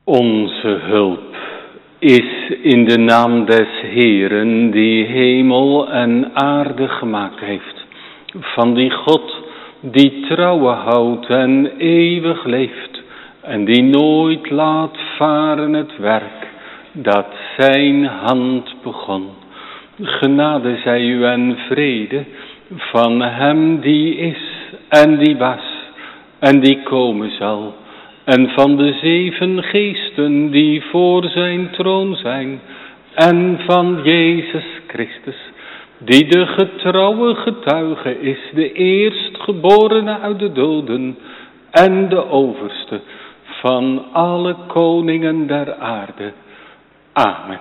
Onze hulp is in de naam des Heeren, die hemel en aarde gemaakt heeft. Van die God die trouwe houdt en eeuwig leeft. En die nooit laat varen het werk dat zijn hand begon. Genade zij u en vrede van hem die is en die was en die komen zal. En van de 7 geesten die voor zijn troon zijn. En van Jezus Christus, die de getrouwe getuige is, de eerstgeborene uit de doden en de overste van alle koningen der aarde. Amen.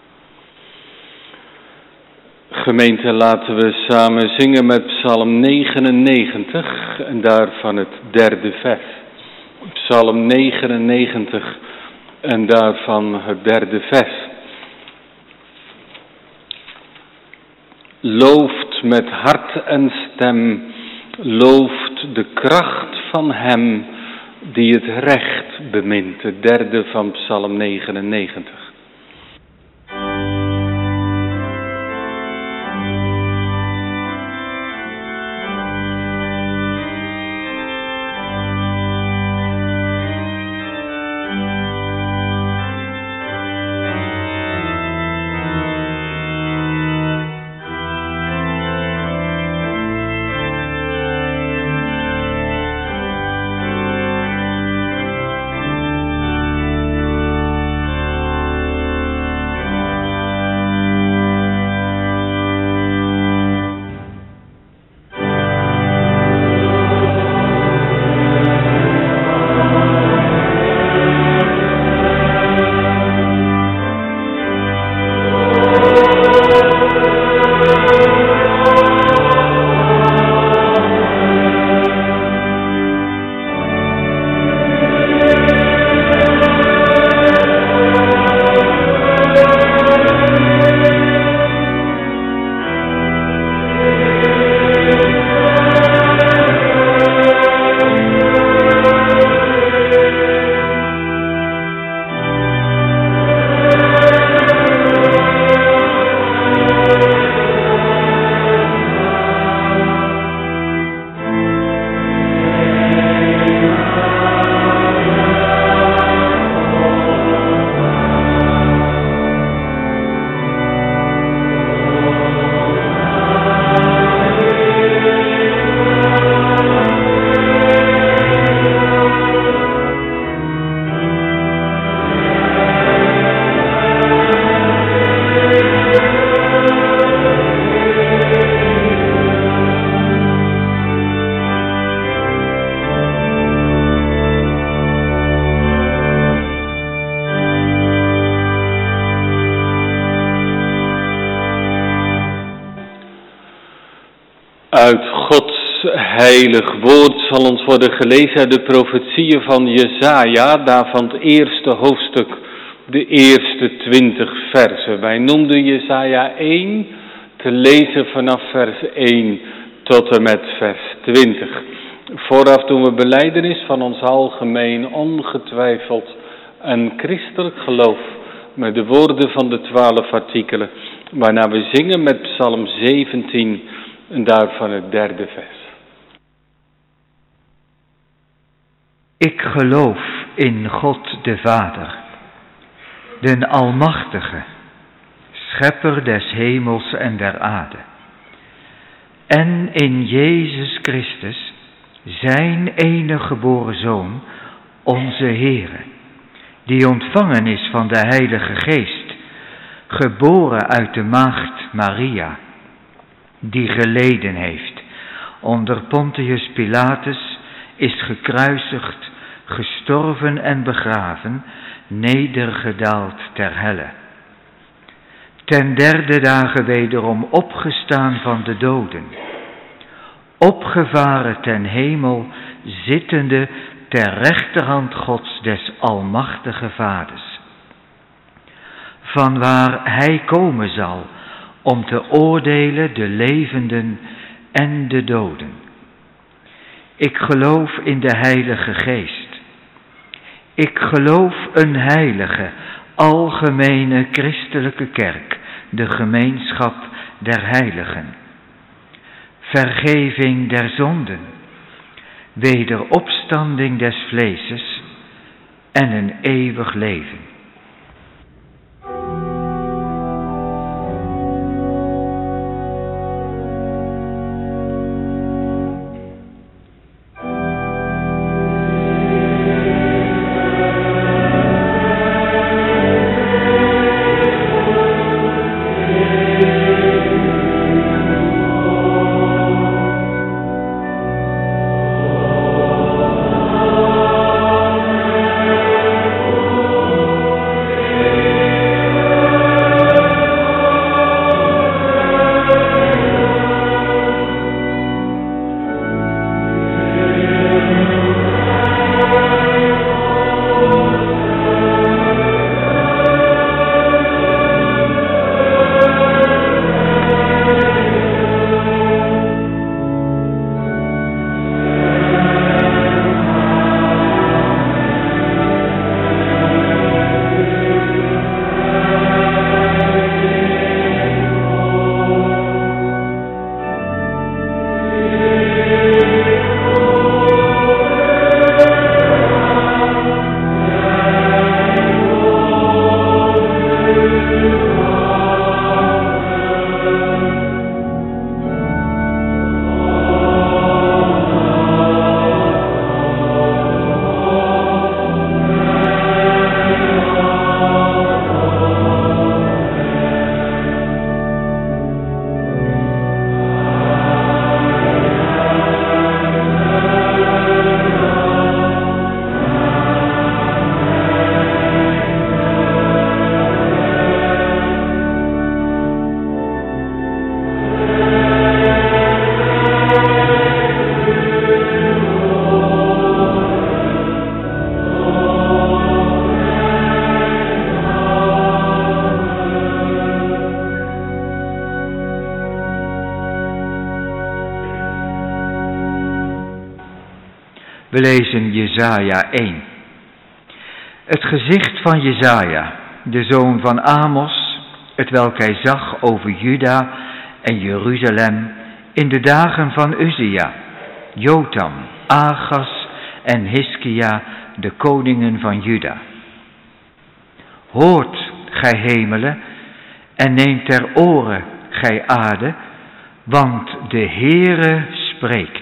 Gemeente, laten we samen zingen met Psalm 99 en daarvan het 3e vers. Psalm 99 en daarvan het 3e vers. Looft met hart en stem, looft de kracht van hem die het recht bemint. Het 3e van Psalm 99. Uit Gods heilig woord zal ons worden gelezen uit de profetieën van Jesaja, daarvan het eerste hoofdstuk, de eerste 20 versen. Wij noemden Jesaja 1, te lezen vanaf vers 1 tot en met vers 20. Vooraf doen we belijdenis van ons algemeen ongetwijfeld en christelijk geloof met de woorden van de 12 artikelen, waarna we zingen met Psalm 17 en daarvan het 3e vers. Ik geloof in God de Vader, den Almachtige, Schepper des hemels en der aarde, en in Jezus Christus, zijn enige geboren Zoon, onze Heere, die ontvangen is van de Heilige Geest, geboren uit de maagd Maria, die geleden heeft onder Pontius Pilatus, is gekruisigd, gestorven en begraven, nedergedaald ter helle. Ten 3e dagen wederom opgestaan van de doden, opgevaren ten hemel, zittende ter rechterhand Gods des Almachtige Vaders, vanwaar hij komen zal om te oordelen de levenden en de doden. Ik geloof in de Heilige Geest, Ik geloof een heilige, algemene christelijke kerk, de gemeenschap der heiligen, vergeving der zonden, wederopstanding des vleeses en een eeuwig leven. We lezen Jesaja 1. Het gezicht van Jesaja, de zoon van Amos, hetwelk hij zag over Juda en Jeruzalem in de dagen van Uzia, Jotam, Achas en Hiskia, de koningen van Juda. Hoort, gij hemelen, en neemt ter oren, gij aarde, want de Heere spreekt.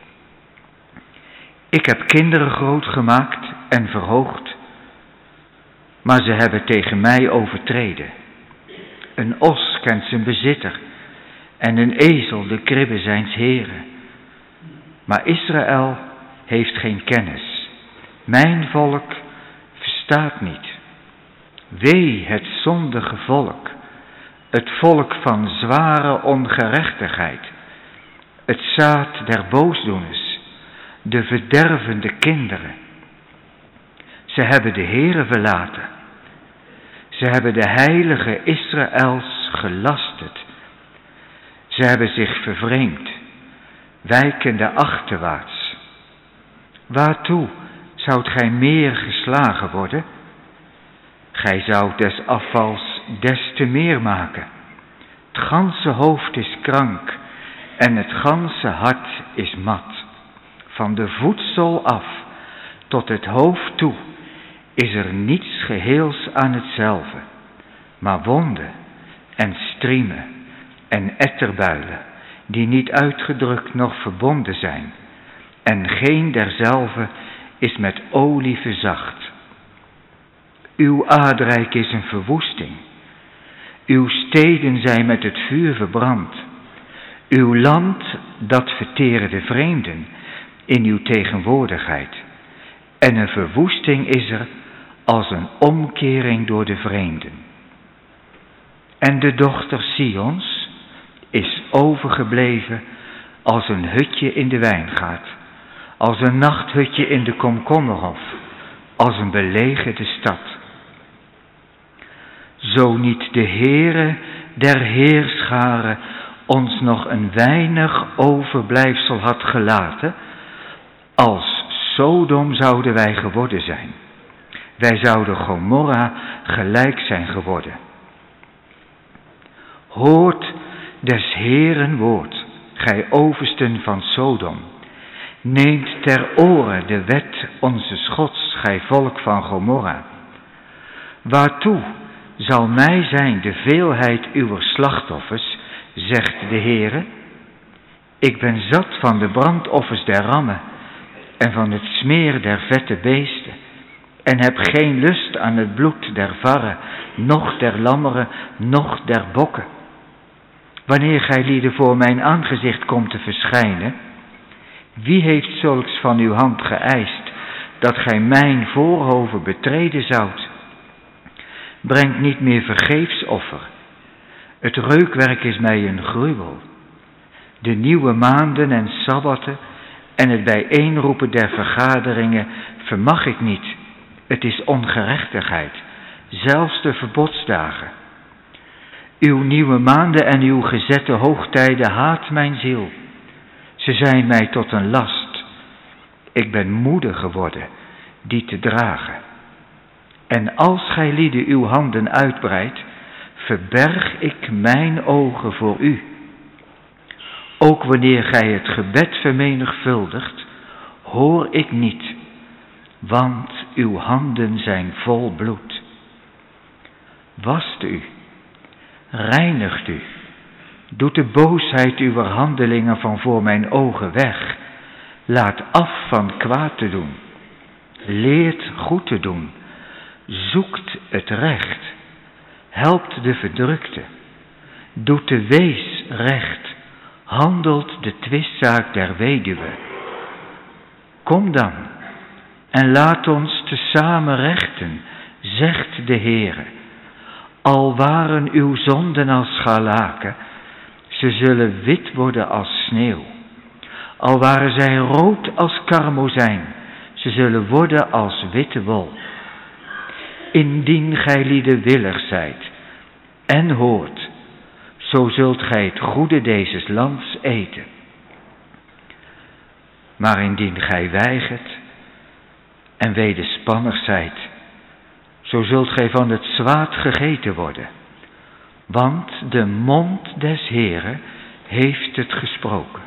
Ik heb kinderen groot gemaakt en verhoogd, maar ze hebben tegen mij overtreden. Een os kent zijn bezitter en een ezel de kribbe zijns heren. Maar Israël heeft geen kennis. Mijn volk verstaat niet. Wee het zondige volk, het volk van zware ongerechtigheid, het zaad der boosdoeners, de verdervende kinderen. Ze hebben de Heere verlaten. Ze hebben de heilige Israëls gelasterd. Ze hebben zich vervreemd, wijkende achterwaarts. Waartoe zoudt gij meer geslagen worden? Gij zoudt des afvals des te meer maken. Het ganse hoofd is krank en het ganse hart is mat. Van de voetzool af tot het hoofd toe is er niets geheels aan hetzelfde, maar wonden en striemen en etterbuilen, die niet uitgedrukt noch verbonden zijn, en geen derzelve is met olie verzacht. Uw aardrijk is een verwoesting, uw steden zijn met het vuur verbrand, uw land dat verteren de vreemden in uw tegenwoordigheid, en een verwoesting is er als een omkering door de vreemden. En de dochter Sions is overgebleven als een hutje in de wijngaard, als een nachthutje in de komkommerhof, als een belegerde stad. Zo niet de Heere der heerscharen ons nog een weinig overblijfsel had gelaten, als Sodom zouden wij geworden zijn. Wij zouden Gomorra gelijk zijn geworden. Hoort des Heeren woord, gij oversten van Sodom. Neemt ter oren de wet onzes Gods, gij volk van Gomorra. Waartoe zal mij zijn de veelheid uwer slachtoffers, zegt de Heere? Ik ben zat van de brandoffers der rammen en van het smeer der vette beesten, en heb geen lust aan het bloed der varren, noch der lammeren, noch der bokken. Wanneer gij lieden voor mijn aangezicht komt te verschijnen, wie heeft zulks van uw hand geëist, dat gij mijn voorhoven betreden zoudt? Brengt niet meer vergeefs offer. Het reukwerk is mij een gruwel. De nieuwe maanden en sabbatten en het bijeenroepen der vergaderingen vermag ik niet. Het is ongerechtigheid, zelfs de verbodsdagen. Uw nieuwe maanden en uw gezette hoogtijden haat mijn ziel. Ze zijn mij tot een last. Ik ben moede geworden die te dragen. En als gij lieden uw handen uitbreidt, verberg ik mijn ogen voor u. Ook wanneer gij het gebed vermenigvuldigt, hoor ik niet, want uw handen zijn vol bloed. Wast u, reinigt u, doet de boosheid uw handelingen van voor mijn ogen weg. Laat af van kwaad te doen, leert goed te doen, zoekt het recht, helpt de verdrukte, doet de wees recht, handelt de twistzaak der weduwe. Kom dan en laat ons tezamen rechten, zegt de Heere. Al waren uw zonden als scharlaken, ze zullen wit worden als sneeuw. Al waren zij rood als karmozijn, ze zullen worden als witte wol. Indien gij lieden willig zijt en hoort, zo zult gij het goede dezes lands eten. Maar indien gij weigert en wederspannig zijt, zo zult gij van het zwaard gegeten worden. Want de mond des Heeren heeft het gesproken.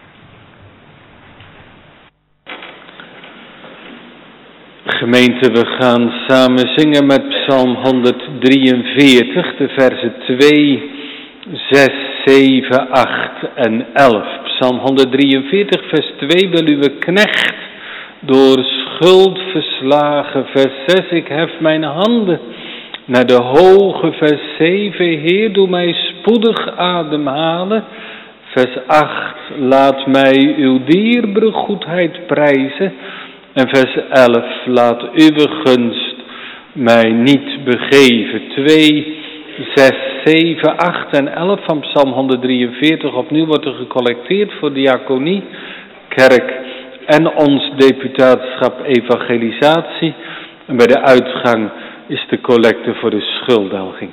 Gemeente, we gaan samen zingen met Psalm 143, de versen 2, 6, 7, 8 en 11. Psalm 143, vers 2, wil uw knecht door schuld verslagen. Vers 6, ik hef mijn handen naar de hoge. Vers 7, Heer, doe mij spoedig ademhalen. Vers 8, laat mij uw dierbare goedheid prijzen. En vers 11, laat uw gunst mij niet begeven. 2, 6, 7, 8 en 11 van Psalm 143. Opnieuw wordt er gecollecteerd voor diaconie, kerk en ons deputaatschap evangelisatie. En bij de uitgang is de collecte voor de schuldelging.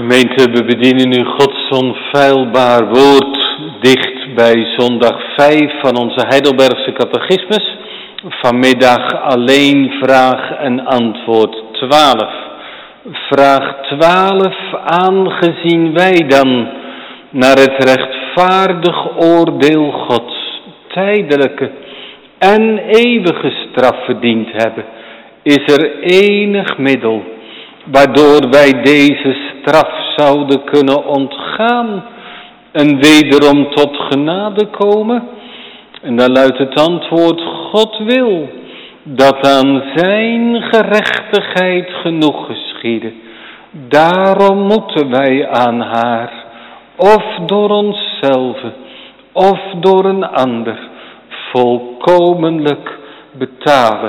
Gemeente, we bedienen u Gods onfeilbaar woord dicht bij zondag 5 van onze Heidelbergse catechismus. Vanmiddag alleen vraag en antwoord 12. Vraag 12, aangezien wij dan naar het rechtvaardig oordeel Gods tijdelijke en eeuwige straf verdiend hebben, is er enig middel waardoor wij deze straf zouden kunnen ontgaan en wederom tot genade komen? En dan luidt het antwoord: God wil dat aan zijn gerechtigheid genoeg geschiede. Daarom moeten wij aan haar, of door onszelf, of door een ander, volkomenlijk betalen.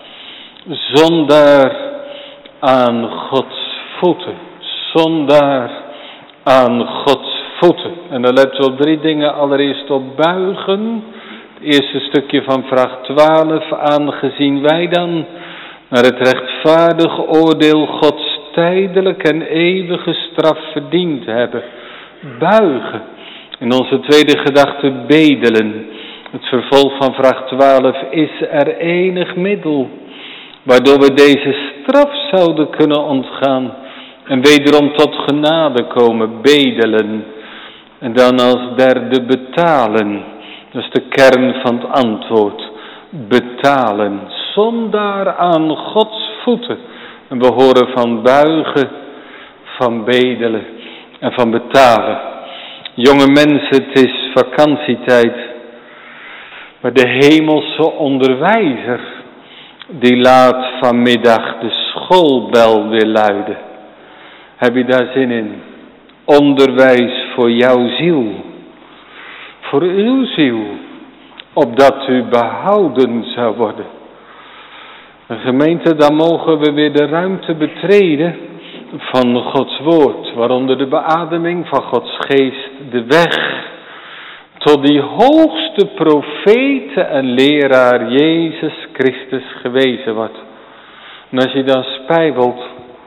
Zondaar aan Gods voeten. Zondaar aan Gods voeten. En dan let u op 3 dingen. Allereerst op buigen. Het eerste stukje van vraag 12. Aangezien wij dan naar het rechtvaardig oordeel Gods tijdelijk en eeuwige straf verdiend hebben. Buigen. In onze tweede gedachte bedelen. Het vervolg van vraag 12. Is er enig middel waardoor we deze straf zouden kunnen ontgaan en wederom tot genade komen? Bedelen. En dan als derde betalen. Dat is de kern van het antwoord. Betalen. Zondaar aan Gods voeten. En we horen van buigen, van bedelen en van betalen. Jonge mensen, het is vakantietijd. Maar de hemelse onderwijzer, die laat vanmiddag de schoolbel weer luiden. Heb je daar zin in? Onderwijs voor jouw ziel. Voor uw ziel. Opdat u behouden zou worden. Een gemeente, dan mogen we weer de ruimte betreden van Gods woord. Waaronder de beademing van Gods geest de weg tot die hoogste profete en leraar Jezus Christus gewezen wordt. En als je dan spijbelt,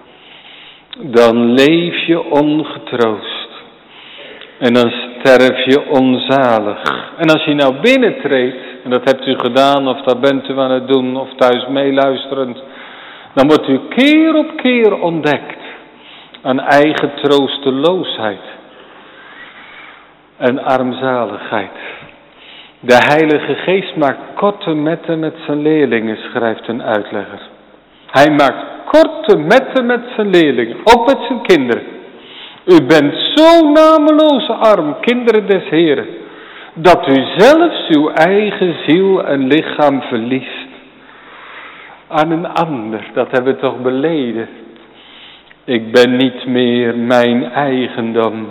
dan leef je ongetroost. En dan sterf je onzalig. En als je nou binnentreedt, en dat hebt u gedaan, of dat bent u aan het doen, of thuis meeluisterend, dan wordt u keer op keer ontdekt aan eigen troosteloosheid en armzaligheid. De Heilige Geest maakt korte metten met zijn leerlingen, schrijft een uitlegger. Hij maakt korte metten met zijn leerlingen, ook met zijn kinderen. U bent zo nameloos arm, kinderen des Heren, dat u zelfs uw eigen ziel en lichaam verliest aan een ander. Dat hebben we toch beleden. Ik ben niet meer mijn eigendom.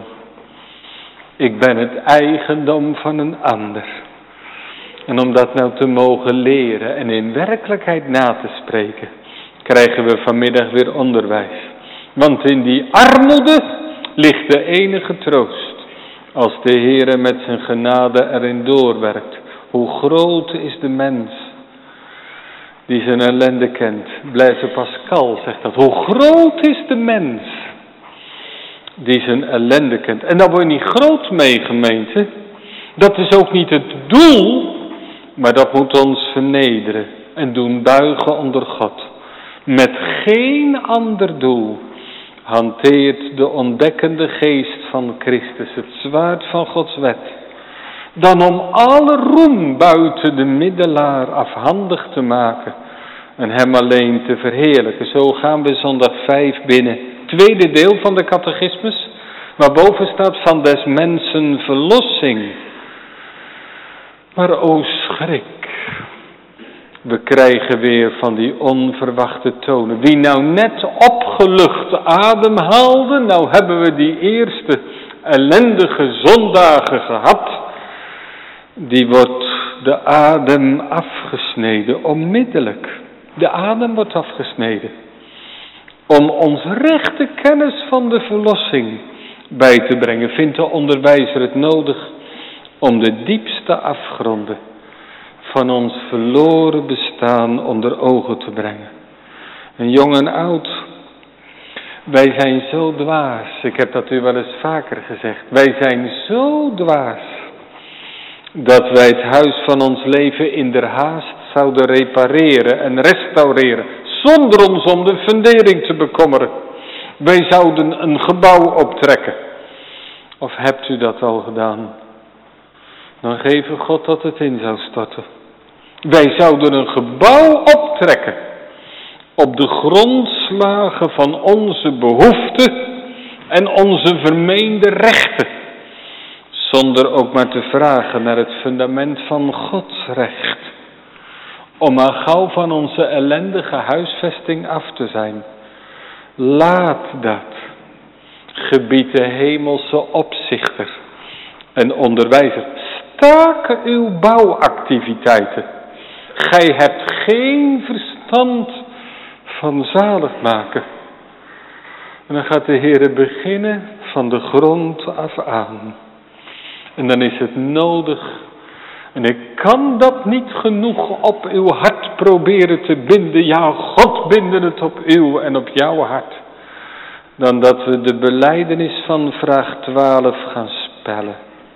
Ik ben het eigendom van een ander. En om dat nou te mogen leren en in werkelijkheid na te spreken, krijgen we vanmiddag weer onderwijs. Want in die armoede ligt de enige troost. Als de Heere met zijn genade erin doorwerkt. Hoe groot is de mens die zijn ellende kent. Blaise Pascal zegt dat. Hoe groot is de mens die zijn ellende kent. En daar word je niet groot mee, gemeente. Dat is ook niet het doel. Maar dat moet ons vernederen. En doen buigen onder God. Met geen ander doel hanteert de ontdekkende geest van Christus het zwaard van Gods wet, dan om alle roem buiten de middelaar afhandig te maken en hem alleen te verheerlijken. Zo gaan we zondag 5 binnen. Tweede deel van de catechismus, waarboven staat van des mensen verlossing. Maar o schrik, we krijgen weer van die onverwachte tonen. Wie nou net opgelucht ademhaalde, nou hebben we die eerste ellendige zondagen gehad. Die wordt de adem afgesneden, onmiddellijk. De adem wordt afgesneden. Om ons rechte kennis van de verlossing bij te brengen, vindt de onderwijzer het nodig om de diepste afgronden van ons verloren bestaan onder ogen te brengen. En jong en oud, Wij zijn zo dwaas. Ik heb dat u wel eens vaker gezegd. Wij zijn zo dwaas dat wij het huis van ons leven in der haast zouden repareren en restaureren, zonder ons om de fundering te bekommeren. Wij zouden een gebouw optrekken. Of hebt u dat al gedaan? Dan geven God dat het in zou storten. Wij zouden een gebouw optrekken op de grondslagen van onze behoeften en onze vermeende rechten, zonder ook maar te vragen naar het fundament van Gods recht, om maar gauw van onze ellendige huisvesting af te zijn. Laat dat, gebiedt de hemelse opzichter en onderwijzer. Staken uw bouwactiviteiten. Gij hebt geen verstand van zalig maken. En dan gaat de Heere beginnen van de grond af aan. En dan is het nodig, en ik kan dat niet genoeg op uw hart proberen te binden. Ja, God binden het op uw en op jouw hart. Dan dat we de belijdenis van vraag 12 gaan spellen.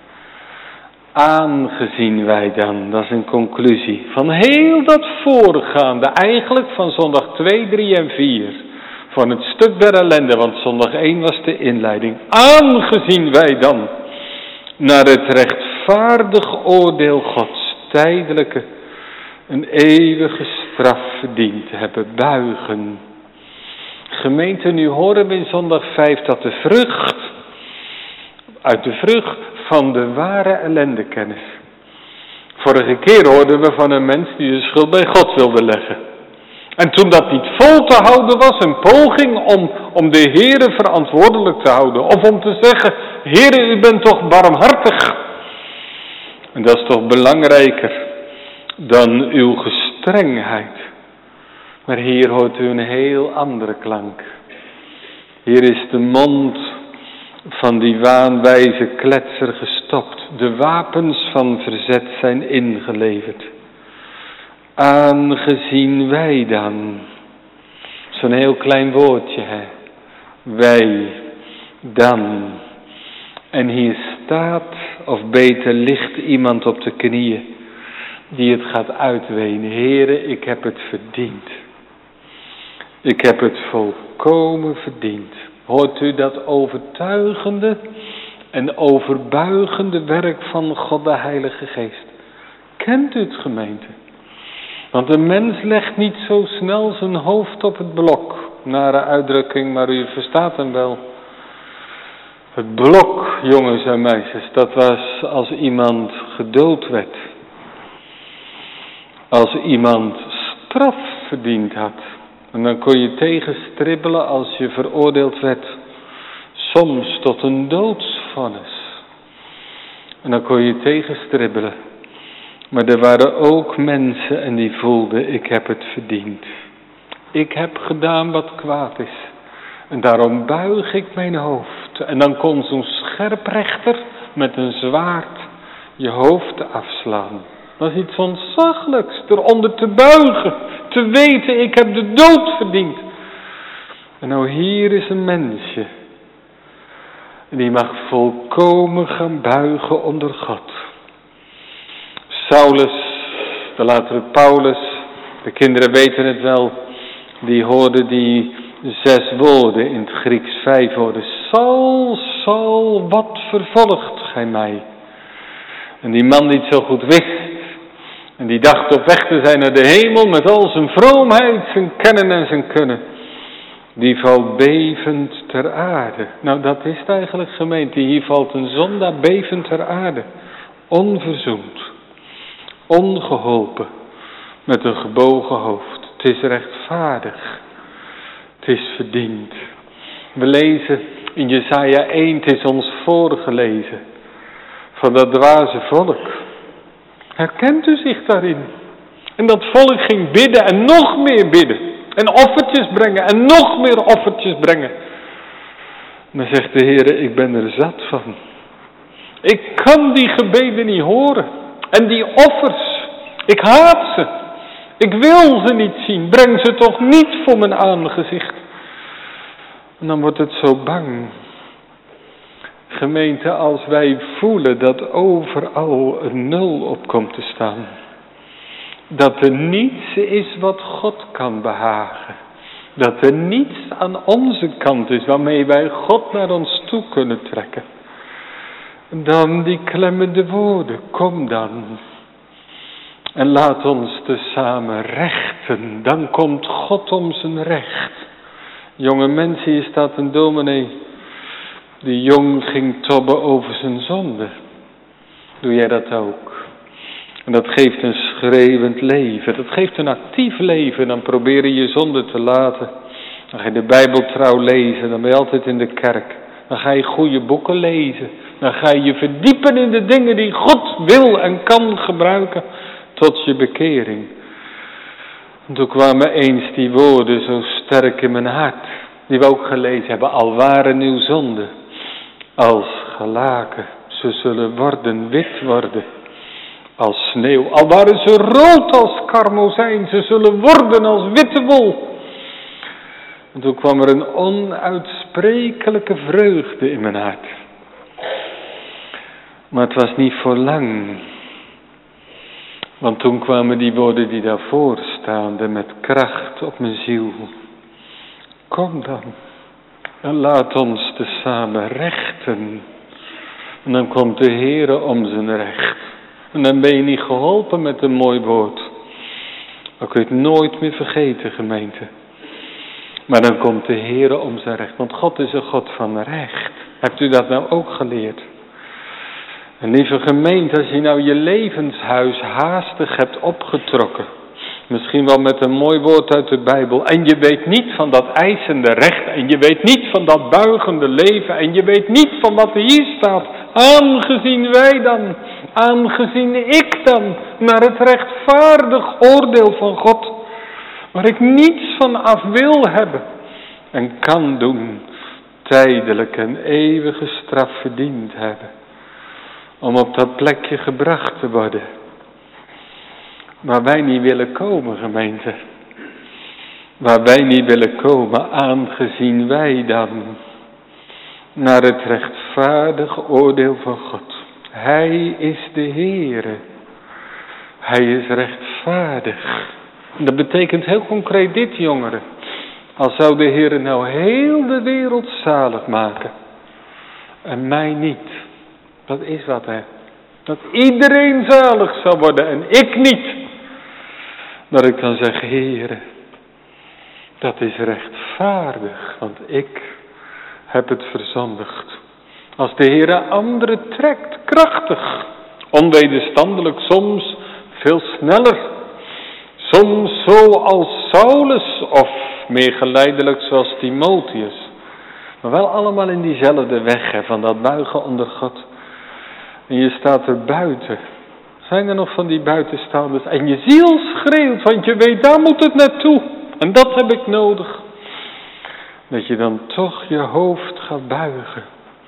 Aangezien wij dan, dat is een conclusie, van heel dat voorgaande, eigenlijk van zondag 2, 3 en 4, van het stuk der ellende, want zondag 1 was de inleiding. Aangezien wij dan naar het rechtvaardig oordeel Gods tijdelijke, een eeuwige straf verdiend hebben, buigen. Gemeente, nu horen we in zondag 5 dat de vrucht, uit de vrucht van de ware ellendekennis. Vorige keer hoorden we van een mens die de schuld bij God wilde leggen. En toen dat niet vol te houden was, een poging om de Heere verantwoordelijk te houden. Of om te zeggen, Heere, u bent toch barmhartig. En dat is toch belangrijker dan uw gestrengheid. Maar hier hoort u een heel andere klank. Hier is de mond van die waanwijze kletser gestopt. De wapens van verzet zijn ingeleverd. Aangezien wij dan. Zo'n heel klein woordje, hè. Wij dan. En hier staat, of beter ligt iemand op de knieën, die het gaat uitwenen. Heere, ik heb het verdiend. Ik heb het volkomen verdiend. Hoort u dat overtuigende en overbuigende werk van God de Heilige Geest? Kent u het, gemeente? Want een mens legt niet zo snel zijn hoofd op het blok. Nare uitdrukking, maar u verstaat hem wel. Het blok, jongens en meisjes, dat was als iemand gedood werd. Als iemand straf verdiend had. En dan kon je tegenstribbelen als je veroordeeld werd. Soms tot een doodsvonnis. En dan kon je tegenstribbelen. Maar er waren ook mensen en die voelden, ik heb het verdiend. Ik heb gedaan wat kwaad is. En daarom buig ik mijn hoofd. En dan kon zo'n scherprechter met een zwaard je hoofd afslaan. Dat is iets ontzaglijks, eronder te buigen. Te weten, ik heb de dood verdiend. En nou hier is een mensje. En die mag volkomen gaan buigen onder God. Saulus, de latere Paulus, de kinderen weten het wel. Die hoorden die 6 woorden in het Grieks, 5 woorden. Saul, Saul, wat vervolgt gij mij? En die man die het zo goed wist. En die dacht op weg te zijn naar de hemel met al zijn vroomheid, zijn kennen en zijn kunnen. Die valt bevend ter aarde. Nou, dat is het eigenlijk, gemeente. Hier valt een zondaar bevend ter aarde. Onverzoend. Ongeholpen. Met een gebogen hoofd. Het is rechtvaardig. Het is verdiend. We lezen in Jesaja 1, het is ons voorgelezen. Van dat dwaze volk. Herkent u zich daarin? En dat volk ging bidden en nog meer bidden. En offertjes brengen en nog meer offertjes brengen. Dan zegt de Heer, ik ben er zat van. Ik kan die gebeden niet horen. En die offers, ik haat ze. Ik wil ze niet zien. Breng ze toch niet voor mijn aangezicht. En dan wordt het zo bang. Gemeente, als wij voelen dat overal een 0 op komt te staan. Dat er niets is wat God kan behagen. Dat er niets aan onze kant is waarmee wij God naar ons toe kunnen trekken. Dan die klemmende woorden, kom dan. En laat ons tezamen rechten. Dan komt God om zijn recht. Jonge mensen, hier staat een dominee. Die jong ging tobben over zijn zonde. Doe jij dat ook? En dat geeft een schreeuwend leven. Dat geeft een actief leven. Dan probeer je je zonde te laten. Dan ga je de Bijbel trouw lezen. Dan ben je altijd in de kerk. Dan ga je goede boeken lezen. Dan ga je je verdiepen in de dingen die God wil en kan gebruiken. Tot je bekering. En toen kwamen eens die woorden zo sterk in mijn hart. Die we ook gelezen hebben. Al waren uw zonden als gelaken. Ze zullen worden wit worden. Als sneeuw. Al waren ze rood als karmozijn. Ze zullen worden als witte wol. En toen kwam er een onuitsprekelijke vreugde in mijn hart. Maar het was niet voor lang. Want toen kwamen die woorden die daarvoor staanden met kracht op mijn ziel. Kom dan. En laat ons tezamen rechten. En dan komt de Heere om zijn recht. En dan ben je niet geholpen met een mooi woord. Dan kun je het nooit meer vergeten, gemeente. Maar dan komt de Heere om zijn recht. Want God is een God van recht. Hebt u dat nou ook geleerd? En lieve gemeente, als je nou je levenshuis haastig hebt opgetrokken. Misschien wel met een mooi woord uit de Bijbel. En je weet niet van dat eisende recht. En je weet niet van dat buigende leven. En je weet niet van wat er hier staat. Aangezien wij dan, aangezien ik dan, naar het rechtvaardig oordeel van God. Waar ik niets van af wil hebben. En kan doen. Tijdelijk en eeuwige straf verdiend hebben. Om op dat plekje gebracht te worden. Waar wij niet willen komen, gemeente. Waar wij niet willen komen, aangezien wij dan naar het rechtvaardige oordeel van God. Hij is de Heere. Hij is rechtvaardig. En dat betekent heel concreet dit, jongeren. Al zou de Heere nou heel de wereld zalig maken. En mij niet. Dat is wat, hè. Dat iedereen zalig zou worden en ik niet. Dat ik dan zeg, Heere, dat is rechtvaardig, want ik heb het verzondigd. Als de Heere anderen trekt, krachtig, onwederstandelijk, soms veel sneller. Soms zoals Saulus of meer geleidelijk zoals Timotheus. Maar wel allemaal in diezelfde weg, hè, van dat buigen onder God. En je staat er buiten. Zijn er nog van die buitenstaanders? En je ziel schreeuwt, want je weet, daar moet het naartoe. En dat heb ik nodig. Dat je dan toch je hoofd gaat buigen.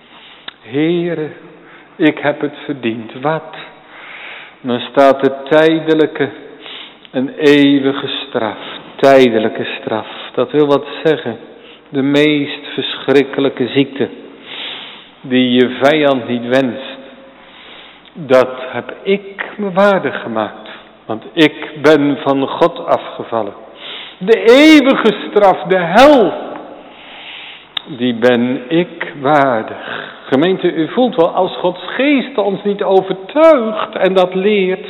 Heere, ik heb het verdiend. Wat? Dan staat er tijdelijke en eeuwige straf. Tijdelijke straf. Dat wil wat zeggen. De meest verschrikkelijke ziekte. Die je vijand niet wenst. Dat heb ik me waardig gemaakt. Want ik ben van God afgevallen. De eeuwige straf, de hel. Die ben ik waardig. Gemeente, u voelt wel, als Gods geest ons niet overtuigt en dat leert.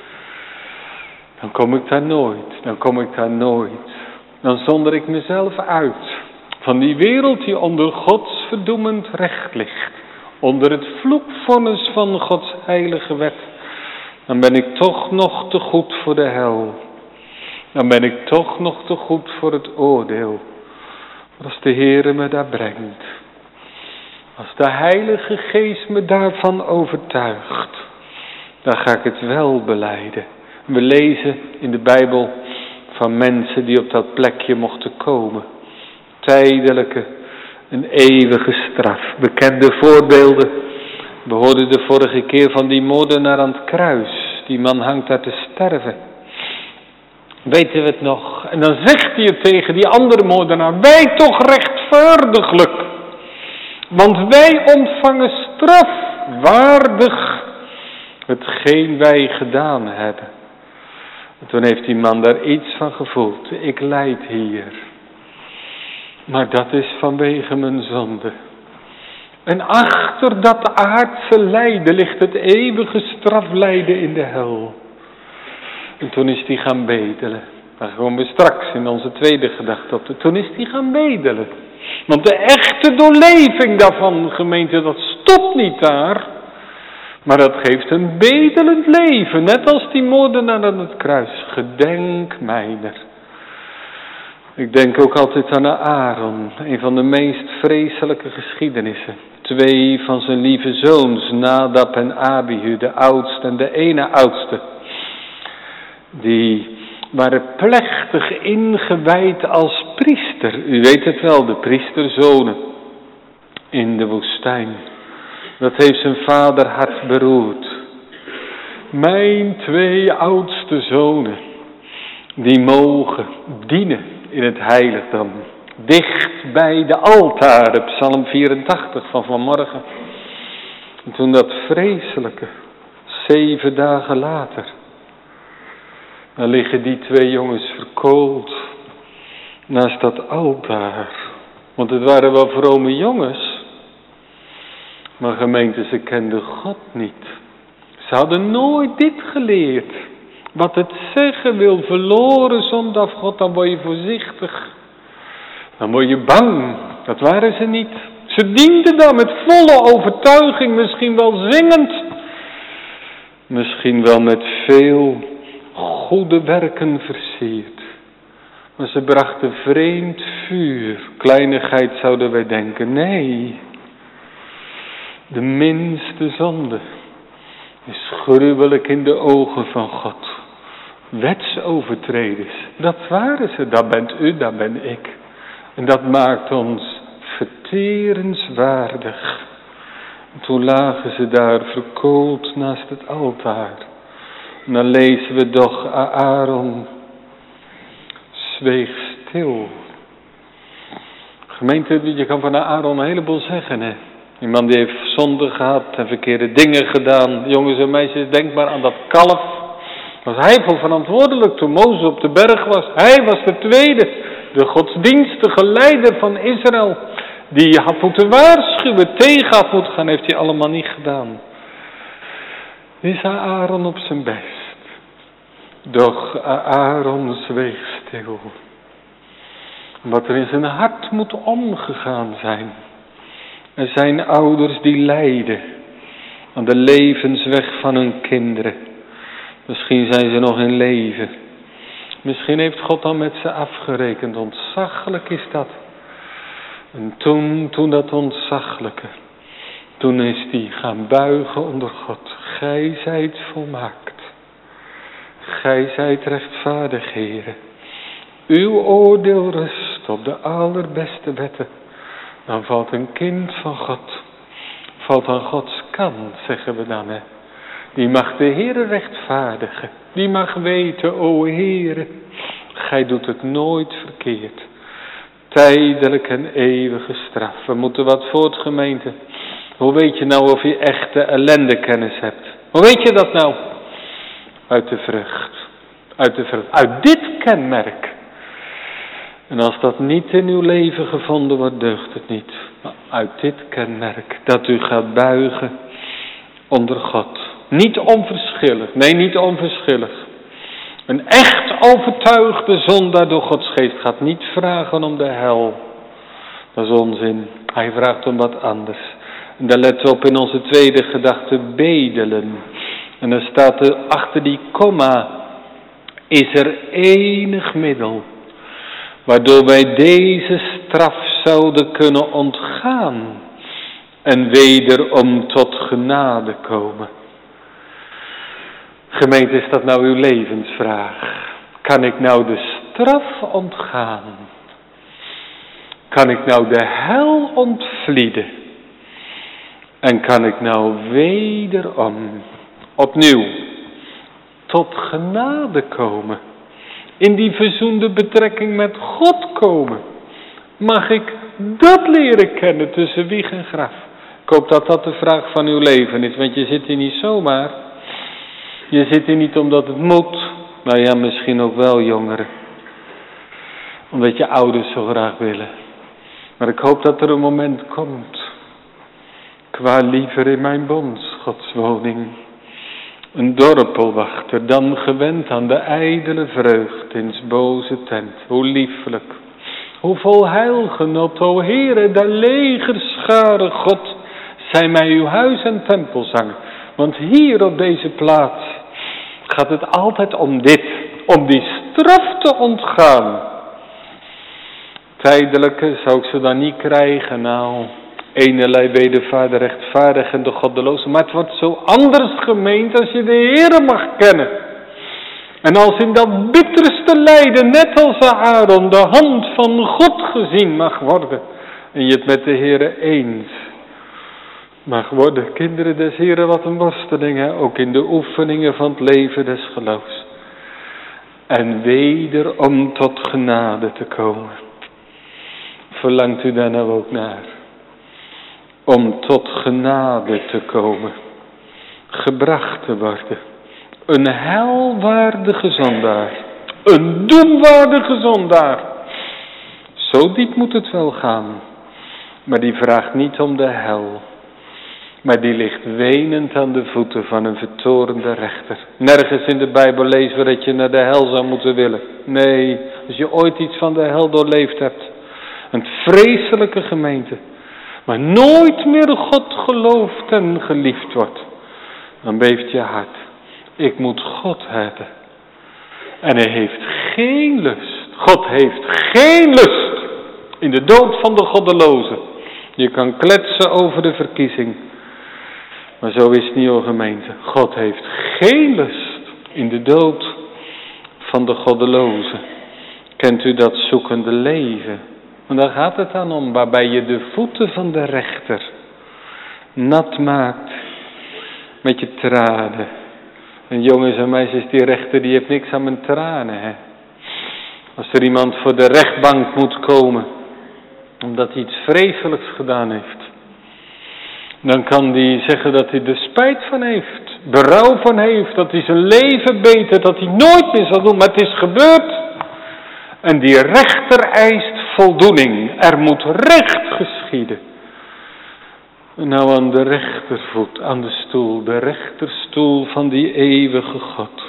Dan kom ik daar nooit. Dan kom ik daar nooit. Dan zonder ik mezelf uit. Van die wereld die onder Gods verdoemend recht ligt. Onder het vloekvonnis van Gods heilige wet. Dan ben ik toch nog te goed voor de hel. Dan ben ik toch nog te goed voor het oordeel. Maar als de Heere me daar brengt. Als de Heilige Geest me daarvan overtuigt. Dan ga ik het wel belijden. We lezen in de Bijbel van mensen die op dat plekje mochten komen. Tijdelijke, een eeuwige straf. Bekende voorbeelden. We hoorden de vorige keer van die moordenaar aan het kruis. Die man hangt daar te sterven. Weten we het nog? En dan zegt hij het tegen die andere moordenaar. Wij toch rechtvaardig. rechtvaardiglijk. Want wij ontvangen strafwaardig hetgeen wij gedaan hebben. En toen heeft die man daar iets van gevoeld. Ik lijd hier. Maar dat is vanwege mijn zonde. En achter dat aardse lijden ligt het eeuwige straflijden in de hel. En toen is hij gaan bedelen. Daar komen we straks in onze tweede gedachte op. Toen is hij gaan bedelen. Want de echte doorleving daarvan, gemeente, dat stopt niet daar. Maar dat geeft een bedelend leven. Net als die moordenaar aan het kruis. Gedenk mijner. Ik denk ook altijd aan Aaron. Een van de meest vreselijke geschiedenissen. 2 van zijn lieve zoons, Nadab en Abihu, de oudste en de ene oudste. Die waren plechtig ingewijd als priester. U weet het wel, de priesterzonen in de woestijn. Dat heeft zijn vader hart beroerd. Mijn 2 oudste zonen, die mogen dienen in het heiligdom. Dicht bij de altaren, Psalm 84 van vanmorgen. En toen dat vreselijke, 7 dagen later, dan liggen die 2 jongens verkoold naast dat altaar. Want het waren wel vrome jongens. Maar gemeente, ze kenden God niet. Ze hadden nooit dit geleerd. Wat het zeggen wil, verloren zonder God, dan word je voorzichtig. Dan word je bang. Dat waren ze niet. Ze dienden dan met volle overtuiging, misschien wel zingend. Misschien wel met veel goede werken versierd. Maar ze brachten vreemd vuur. Kleinigheid zouden wij denken. Nee. De minste zonde is gruwelijk in de ogen van God. Wetsovertreders. Dat waren ze. Dat bent u, dat ben ik. En dat maakt ons verterenswaardig. Toen lagen ze daar verkoold naast het altaar. En dan lezen we doch, Aaron zweeg stil. Gemeente, je kan van Aaron een heleboel zeggen, hè. Iemand die heeft zonde gehad en verkeerde dingen gedaan. Jongens en meisjes, denk maar aan dat kalf. Was hij voor verantwoordelijk toen Mozes op de berg was? Hij was de tweede, de godsdienstige leider van Israël. Die had moeten waarschuwen, tegen had moeten gaan, heeft hij allemaal niet gedaan. Is Aaron op zijn best. Doch Aaron zweeg stil. Wat er in zijn hart moet omgegaan zijn. Er zijn ouders die lijden aan de levensweg van hun kinderen. Misschien zijn ze nog in leven. Misschien heeft God dan met ze afgerekend. Ontzaglijk is dat. En toen dat ontzaglijke. Toen is hij gaan buigen onder God. Gij zijt volmaakt. Gij zijt rechtvaardig, Heere. Uw oordeel rust op de allerbeste wetten. Dan valt een kind van God. Valt aan Gods kant, zeggen we dan, hè. Die mag de Heere rechtvaardigen. Die mag weten, o Heere, gij doet het nooit verkeerd. Tijdelijk en eeuwige straf. We moeten wat voort, gemeente. Hoe weet je nou of je echte ellendekennis hebt? Hoe weet je dat nou? Uit de vrucht. Uit de vrucht. Uit dit kenmerk. En als dat niet in uw leven gevonden wordt, deugt het niet. Maar uit dit kenmerk. Dat u gaat buigen onder God. Niet onverschillig. Nee, niet onverschillig. Een echt overtuigde zondaar door Gods geest gaat niet vragen om de hel. Dat is onzin. Hij vraagt om wat anders. En daar letten we op in onze tweede gedachte, bedelen. En dan staat er achter die komma, is er enig middel waardoor wij deze straf zouden kunnen ontgaan en wederom tot genade komen. Gemeente, is dat nou uw levensvraag? Kan ik nou de straf ontgaan? Kan ik nou de hel ontvlieden? En kan ik nou wederom, opnieuw, tot genade komen? In die verzoende betrekking met God komen? Mag ik dat leren kennen tussen wieg en graf. Ik hoop dat dat de vraag van uw leven is, want je zit hier niet zomaar. Je zit hier niet omdat het moet. Nou ja, misschien ook wel jongeren. Omdat je ouders zo graag willen. Maar ik hoop dat er een moment komt. Qua liever in mijn bondsgodswoning. Een dorpelwachter, dan gewend aan de ijdele vreugd in 's boze tent. Hoe lieflijk, hoe vol heilgenot, o Heere, der legerscharen God, zij mij uw huis en tempel zangen. Want hier op deze plaats gaat het altijd om dit, om die straf te ontgaan. Tijdelijke zou ik ze dan niet krijgen, nou, enelei wedervaarder rechtvaardig en de goddeloze. Maar het wordt zo anders gemeend als je de Heere mag kennen. En als in dat bitterste lijden, net als Aaron, de hand van God gezien mag worden. En je het met de Heere eens mag worden. Kinderen des Heeren, wat een worsteling, hè? Ook in de oefeningen van het leven des geloofs. En weder om tot genade te komen. Verlangt u daar nou ook naar? Om tot genade te komen. Gebracht te worden. Een heilwaardige zondaar. Een doemwaardige zondaar. Zo diep moet het wel gaan. Maar die vraagt niet om de hel. Maar die ligt wenend aan de voeten van een vertorende rechter. Nergens in de Bijbel lezen we dat je naar de hel zou moeten willen. Nee, als je ooit iets van de hel doorleefd hebt. Een vreselijke gemeente. Maar nooit meer God geloofd en geliefd wordt. Dan beeft je hart. Ik moet God hebben. En hij heeft geen lust. God heeft geen lust in de dood van de goddeloze. Je kan kletsen over de verkiezing. Maar zo is het niet, o gemeente. God heeft geen lust in de dood van de goddeloze. Kent u dat zoekende leven? Want daar gaat het dan om. Waarbij je de voeten van de rechter nat maakt met je tranen. En jongens en meisjes, die rechter die heeft niks aan mijn tranen. Hè? Als er iemand voor de rechtbank moet komen. Omdat hij iets vreselijks gedaan heeft. Dan kan hij zeggen dat hij er spijt van heeft. Berouw van heeft. Dat hij zijn leven beter. Dat hij nooit meer zal doen. Maar het is gebeurd. En die rechter eist voldoening. Er moet recht geschieden. En nou aan de rechtervoet, aan de stoel. De rechterstoel van die eeuwige God.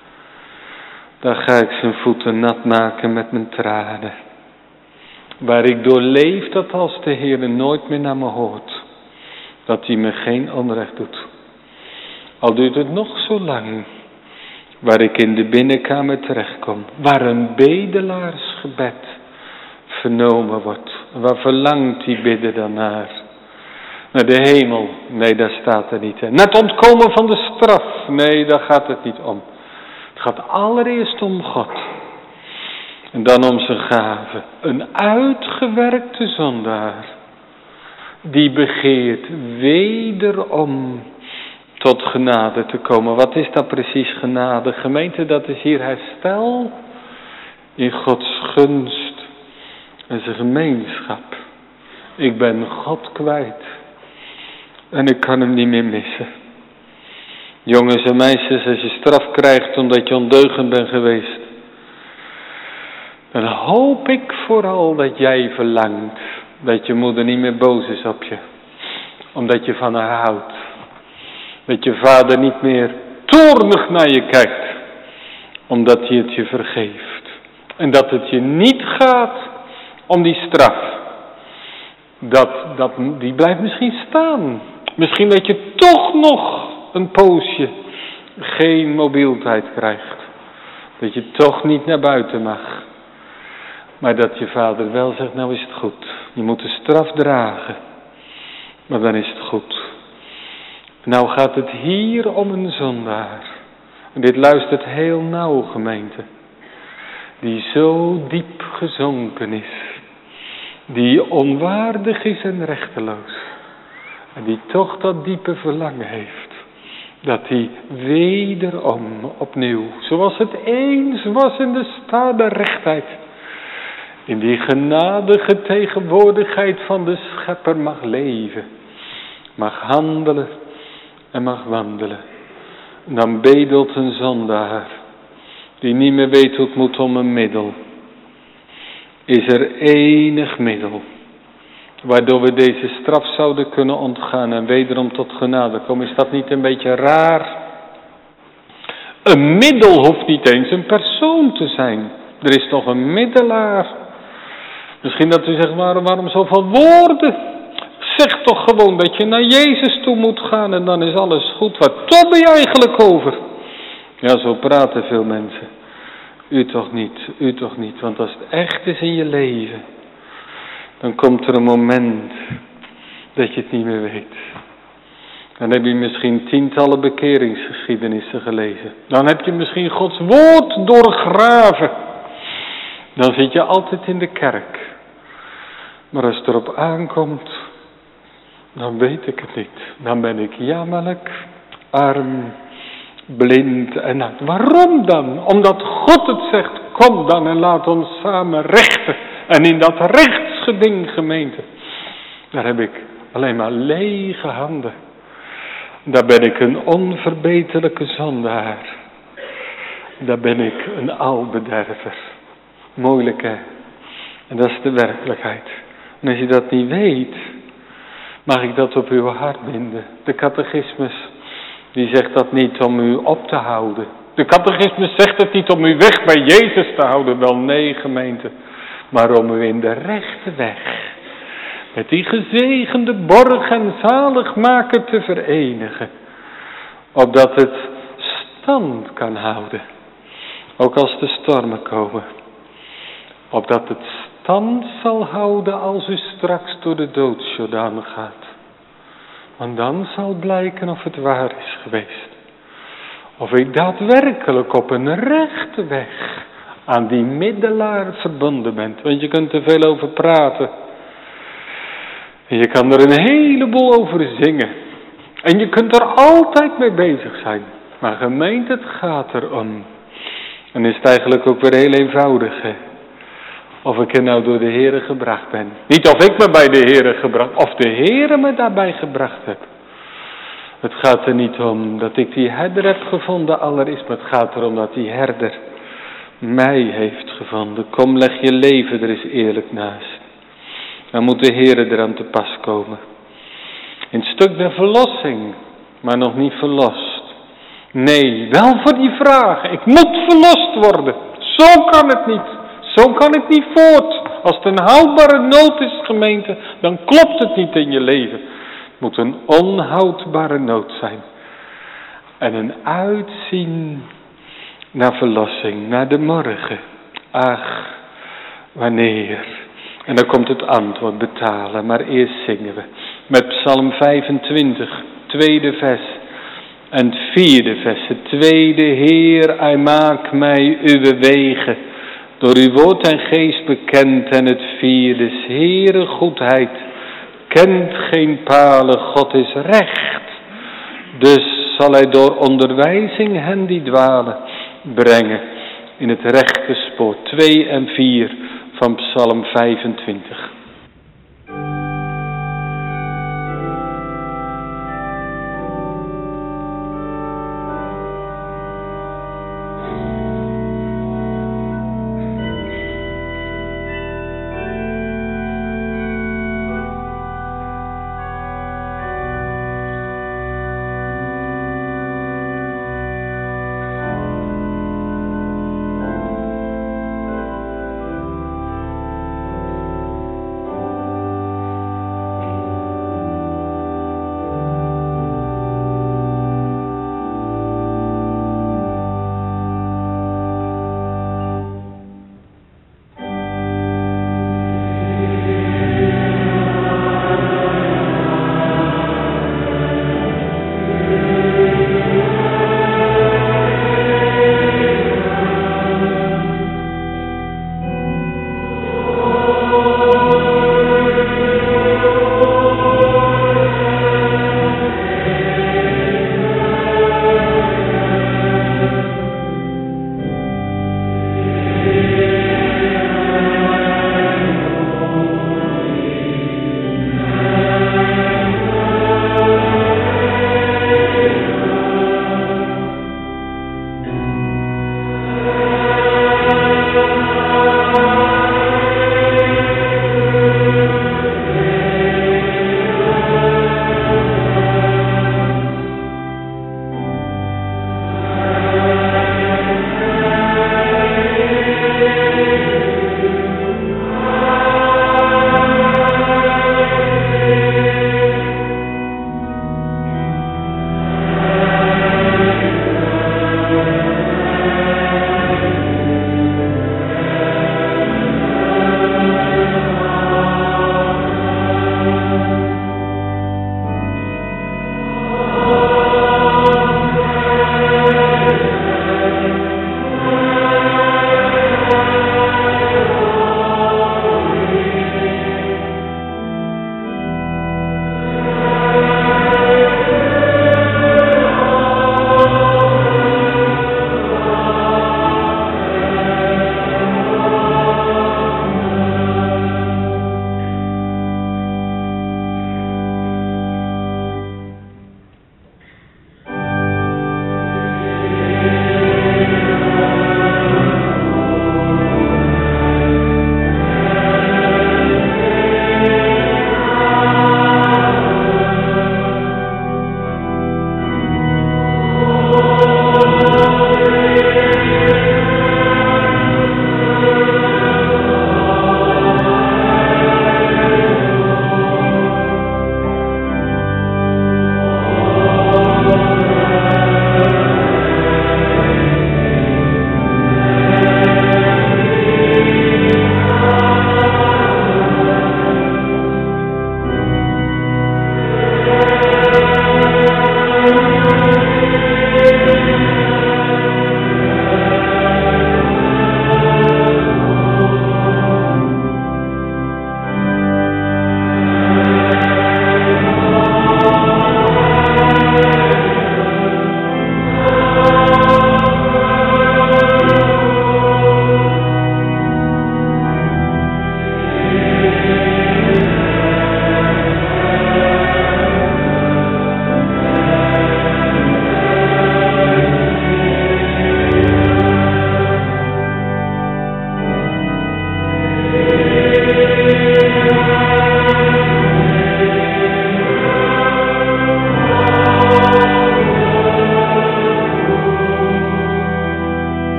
Daar ga ik zijn voeten nat maken met mijn tranen. Waar ik doorleef dat als de Heer nooit meer naar me hoort. Dat hij me geen onrecht doet. Al duurt het nog zo lang. Waar ik in de binnenkamer terechtkom. Waar een bedelaarsgebed vernomen wordt. Waar verlangt die bidden dan naar? Naar de hemel? Nee, daar staat er niet. Hè. Naar het ontkomen van de straf? Nee, daar gaat het niet om. Het gaat allereerst om God. En dan om zijn gave. Een uitgewerkte zondaar. Die begeert wederom tot genade te komen. Wat is dat precies genade? Gemeente, dat is hier herstel in Gods gunst en zijn gemeenschap. Ik ben God kwijt. En ik kan hem niet meer missen. Jongens en meisjes, als je straf krijgt omdat je ondeugend bent geweest. Dan hoop ik vooral dat jij verlangt. Dat je moeder niet meer boos is op je. Omdat je van haar houdt. Dat je vader niet meer toornig naar je kijkt. Omdat hij het je vergeeft. En dat het je niet gaat om die straf. Die blijft misschien staan. Misschien dat je toch nog een poosje geen mobieltijd krijgt. Dat je toch niet naar buiten mag. Maar dat je vader wel zegt, nou is het goed. Je moet de straf dragen. Maar dan is het goed. Nou gaat het hier om een zondaar. En dit luistert heel nauw, gemeente. Die zo diep gezonken is. Die onwaardig is en rechteloos. En die toch dat diepe verlangen heeft. Dat hij wederom opnieuw, zoals het eens was in de stade rechtheid. in die genadige tegenwoordigheid van de Schepper mag leven, mag handelen en mag wandelen. En dan bedelt een zondaar, die niet meer weet hoe het moet om een middel. Is er enig middel, waardoor we deze straf zouden kunnen ontgaan en wederom tot genade komen. Is dat niet een beetje raar? Een middel hoeft niet eens een persoon te zijn. Er is toch een middelaar. Misschien dat u zegt, waarom zoveel woorden? Zeg toch gewoon dat je naar Jezus toe moet gaan en dan is alles goed. Waar tobbe je eigenlijk over? Ja, zo praten veel mensen. U toch niet. Want als het echt is in je leven, dan komt er een moment dat je het niet meer weet. Dan heb je misschien tientallen bekeringsgeschiedenissen gelezen. Dan heb je misschien Gods woord doorgraven. Dan zit je altijd in de kerk. Maar als het erop aankomt, dan weet ik het niet. Dan ben ik jammerlijk, arm, blind en naakt. Waarom dan? Omdat God het zegt, kom dan en laat ons samen rechten. En in dat rechtsgeding, gemeente, daar heb ik alleen maar lege handen. Daar ben ik een onverbeterlijke zondaar. Daar ben ik een aalbederver. Moeilijk, hè? En dat is de werkelijkheid. En als je dat niet weet, mag ik dat op uw hart binden. De catechismus, die zegt dat niet om u op te houden. De catechismus zegt het niet om u weg bij Jezus te houden. Wel nee, gemeente. Maar om u in de rechte weg, met die gezegende borg en zaligmaker te verenigen. Opdat het stand kan houden. Ook als de stormen komen. Opdat het stand zal houden als u straks door de doodsjordaan gaat. Want dan zal blijken of het waar is geweest. Of ik daadwerkelijk op een rechte weg aan die middelaar verbonden bent. Want je kunt er veel over praten. En je kan er een heleboel over zingen. En je kunt er altijd mee bezig zijn. Maar gemeente, het gaat erom. En is het eigenlijk ook weer heel eenvoudig, hè? Of ik er nou door de Heere gebracht ben. Niet of ik me bij de Heere gebracht, of de Heere me daarbij gebracht heb. Het gaat er niet om dat ik die herder heb gevonden allereerst, maar het gaat erom dat die herder mij heeft gevonden. Kom, leg je leven er eens eerlijk naast. Dan moet de Heere eraan te pas komen. In het stuk der verlossing, maar nog niet verlost. Nee, wel voor die vraag. Ik moet verlost worden. Zo kan het niet. Zo kan het niet voort. Als het een houdbare nood is, gemeente, dan klopt het niet in je leven. Het moet een onhoudbare nood zijn. En een uitzien naar verlossing, naar de morgen. Ach, wanneer? En dan komt het antwoord, betalen. Maar eerst zingen we met Psalm 25, tweede vers en het vierde vers. Het tweede, Heer, hij maakt mij uw wegen, door uw woord en geest bekend. En het vierde, Heere goedheid, kent geen palen, God is recht. Dus zal hij door onderwijzing hen die dwalen brengen in het rechte spoor. 2 en 4 van Psalm 25.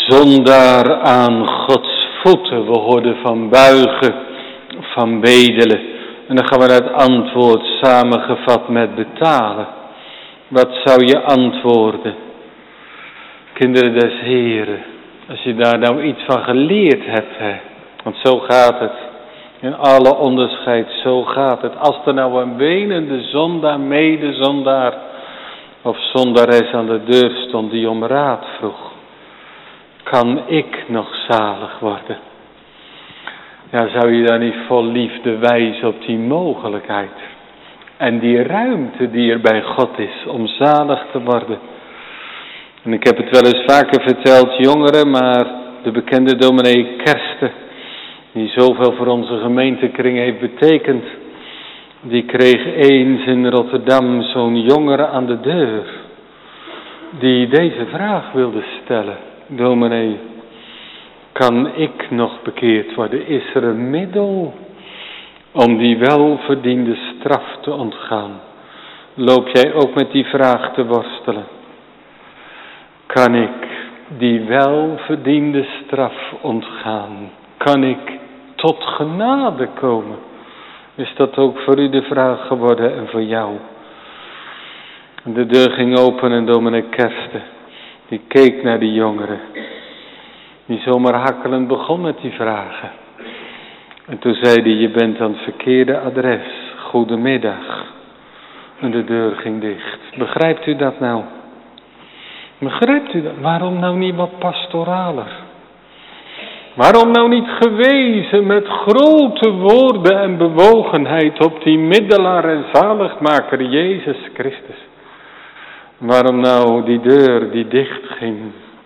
zondaar aan Gods voeten. We hoorden van buigen, van bedelen. En dan gaan we naar het antwoord samengevat met betalen. Wat zou je antwoorden? Kinderen des Heren, als je daar nou iets van geleerd hebt, hè? Want zo gaat het. In alle onderscheid, zo gaat het. Als er nou een wenende zondaar, medezondaar of zondares aan de deur stond die om raad vroeg. Kan ik nog zalig worden? Ja, zou je daar niet vol liefde wijzen op die mogelijkheid? En die ruimte die er bij God is om zalig te worden. En ik heb het wel eens vaker verteld, jongeren, maar de bekende dominee Kersten, die zoveel voor onze gemeentekring heeft betekend, die kreeg eens in Rotterdam zo'n jongere aan de deur, die deze vraag wilde stellen. Dominee, kan ik nog bekeerd worden? Is er een middel om die welverdiende straf te ontgaan? Loop jij ook met die vraag te worstelen? Kan ik die welverdiende straf ontgaan? Kan ik tot genade komen? Is dat ook voor u de vraag geworden en voor jou? De deur ging open en dominee Kersten, die keek naar die jongeren, die zomaar hakkelend begon met die vragen. En toen zei hij, je bent aan het verkeerde adres, goedemiddag. En de deur ging dicht. Begrijpt u dat nou? Begrijpt u dat? Waarom nou niet wat pastoraler? Waarom nou niet gewezen met grote woorden en bewogenheid op die middelaar en zaligmaker Jezus Christus? Waarom nou die deur die dicht ging?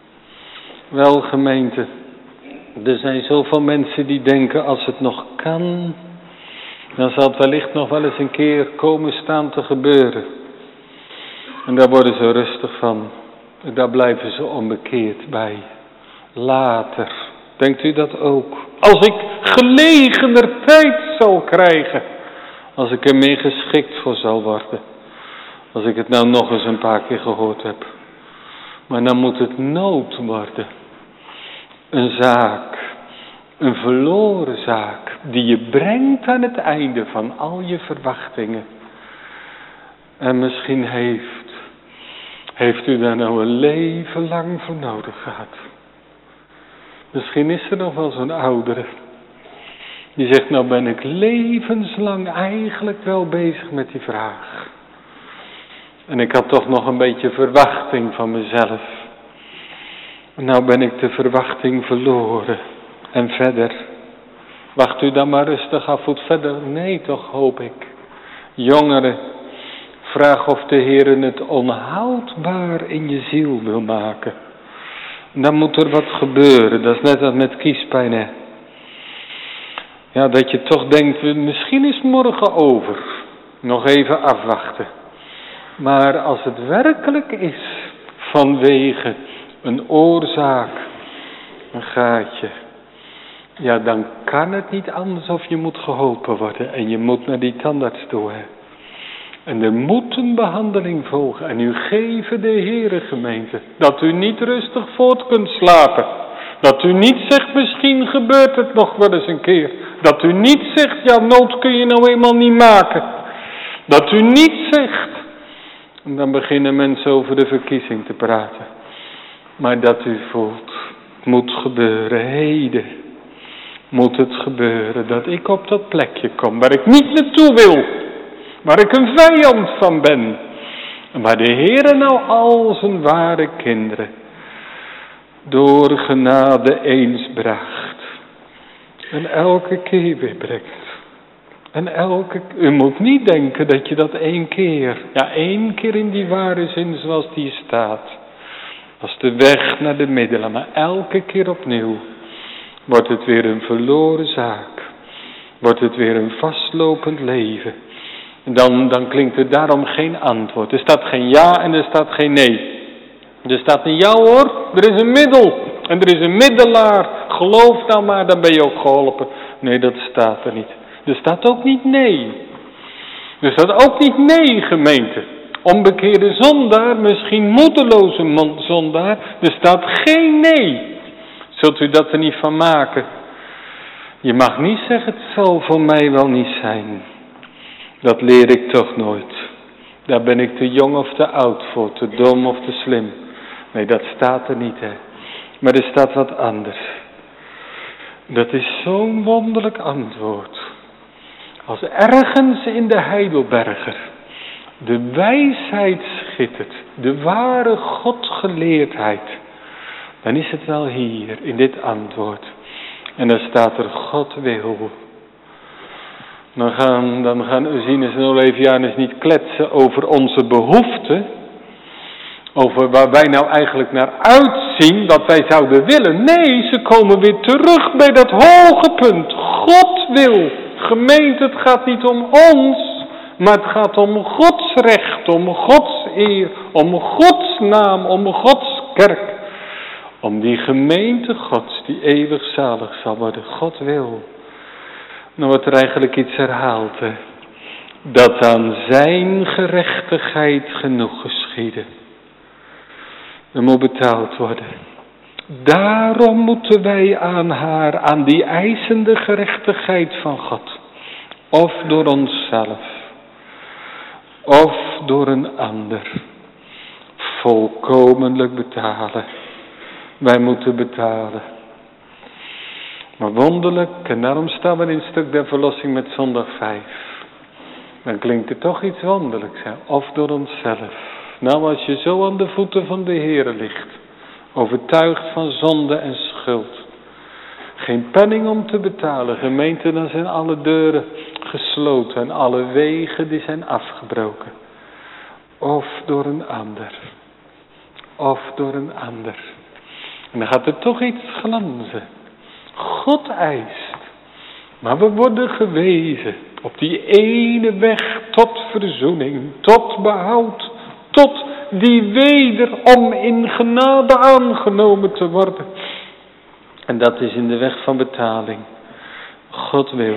Wel gemeente, er zijn zoveel mensen die denken als het nog kan, dan zal het wellicht nog wel eens een keer komen staan te gebeuren. En daar worden ze rustig van. Daar blijven ze onbekeerd bij. Later. Denkt u dat ook? Als ik gelegener tijd zal krijgen. Als ik er meer geschikt voor zal worden. Als ik het nou nog eens een paar keer gehoord heb. Maar dan moet het nood worden. Een zaak. Een verloren zaak. Die je brengt aan het einde van al je verwachtingen. En misschien heeft u daar nou een leven lang voor nodig gehad. Misschien is er nog wel zo'n oudere. Die zegt, nou ben ik levenslang eigenlijk wel bezig met die vraag. En ik had toch nog een beetje verwachting van mezelf. En nou ben ik de verwachting verloren. En verder. Wacht u dan maar rustig af hoe het verder. Nee toch, hoop ik. Jongeren. Vraag of de Heer het onhoudbaar in je ziel wil maken. Dan moet er wat gebeuren. Dat is net als met kiespijn, hè. Ja, dat je toch denkt, misschien is morgen over. Nog even afwachten. Maar als het werkelijk is vanwege een oorzaak, een gaatje. Ja, dan kan het niet anders of je moet geholpen worden. En je moet naar die tandarts toe, hè. En er moet een behandeling volgen. En u geven de Heere gemeente. Dat u niet rustig voort kunt slapen. Dat u niet zegt, misschien gebeurt het nog wel eens een keer. Dat u niet zegt, ja nood kun je nou eenmaal niet maken. Dat u niet zegt. En dan beginnen mensen over de verkiezing te praten. Maar dat u voelt, het moet gebeuren, heden. Moet het gebeuren dat ik op dat plekje kom waar ik niet naartoe wil. Waar ik een vijand van ben. En waar de Heere nou al zijn ware kinderen door genade eens bracht. En elke keer weer brengt. En u moet niet denken dat je dat één keer in die ware zin zoals die staat. Als de weg naar de middelen, maar elke keer opnieuw wordt het weer een verloren zaak. Wordt het weer een vastlopend leven. En dan klinkt er daarom geen antwoord. Er staat geen ja en er staat geen nee. Er staat een ja hoor, er is een middel. En er is een middelaar. Geloof nou maar, dan ben je ook geholpen. Nee, dat staat er niet. Er staat ook niet nee. Er staat ook niet nee, gemeente. Onbekeerde zondaar, misschien moedeloze zondaar. Er staat geen nee. Zult u dat er niet van maken? Je mag niet zeggen, het zal voor mij wel niet zijn. Dat leer ik toch nooit. Daar ben ik te jong of te oud voor, te dom of te slim. Nee, dat staat er niet, hè. Maar er staat wat anders. Dat is zo'n wonderlijk antwoord. Als ergens in de Heidelberger de wijsheid schittert, de ware Godgeleerdheid, dan is het wel hier, in dit antwoord. En dan staat er, God wil. Dan gaan Ursinus en Olevianus niet kletsen over onze behoeften, over waar wij nou eigenlijk naar uitzien, wat wij zouden willen. Nee, ze komen weer terug bij dat hoge punt. God wil. Gemeente, het gaat niet om ons, maar het gaat om Gods recht, om Gods eer, om Gods naam, om Gods kerk. Om die gemeente Gods die eeuwig zalig zal worden. God wil. Dan wordt er eigenlijk iets herhaald, hè? Dat aan zijn gerechtigheid genoeg geschieden. Er moet betaald worden. Daarom moeten wij aan haar, aan die eisende gerechtigheid van God, of door onszelf, of door een ander, volkomenlijk betalen. Wij moeten betalen. Maar wonderlijk, en daarom staan we in het stuk der verlossing met zondag 5. Dan klinkt er toch iets wonderlijks, hè? Of door onszelf. Nou, als je zo aan de voeten van de Heere ligt, overtuigd van zonde en schuld, geen penning om te betalen, gemeente, dan zijn alle deuren gesloten en alle wegen die zijn afgebroken. Of door een ander. Of door een ander. En dan gaat er toch iets glanzen. God eist. Maar we worden gewezen op die ene weg tot verzoening, tot behoud, tot die wederom in genade aangenomen te worden. En dat is in de weg van betaling. God wil.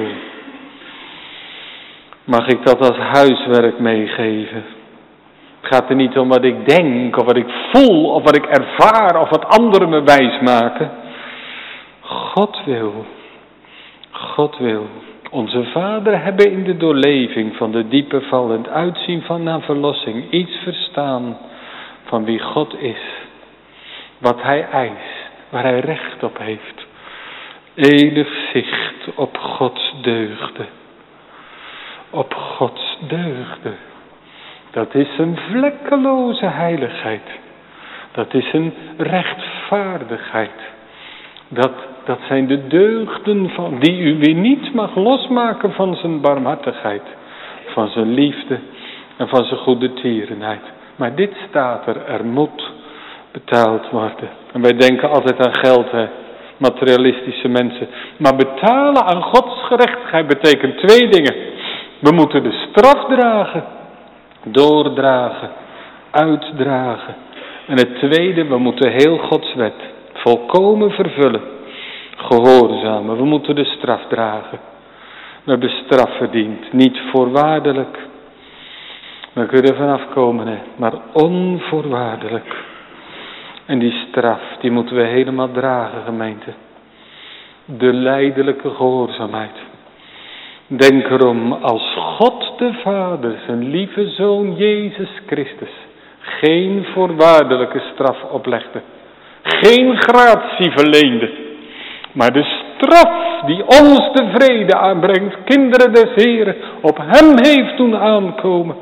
Mag ik dat als huiswerk meegeven? Het gaat er niet om wat ik denk, of wat ik voel, of wat ik ervaar, of wat anderen me wijs maken. God wil. God wil. Onze vaderen hebben in de doorleving van de diepe val en het uitzien van naar verlossing iets verstaan van wie God is. Wat hij eist, waar hij recht op heeft. Enig zicht op Gods deugden. Op Gods deugden. Dat is een vlekkeloze heiligheid. Dat is een rechtvaardigheid. Dat zijn de deugden van, die u weer niet mag losmaken van zijn barmhartigheid. Van zijn liefde en van zijn goede tierenheid. Maar dit staat er moet betaald worden. En wij denken altijd aan geld, hè, materialistische mensen. Maar betalen aan Gods gerechtigheid betekent 2 dingen. We moeten de straf dragen, doordragen, uitdragen. En het tweede, we moeten heel Gods wet volkomen vervullen. Gehoorzamen, we moeten de straf dragen. We hebben straf verdiend, niet voorwaardelijk. We kunnen er vanaf komen, hè, maar onvoorwaardelijk. En die straf, die moeten we helemaal dragen, gemeente. De lijdelijke gehoorzaamheid. Denk erom, als God de Vader, zijn lieve Zoon Jezus Christus, geen voorwaardelijke straf oplegde, geen gratie verleende, maar de straf die ons de vrede aanbrengt, kinderen des Heren, op hem heeft doen aankomen,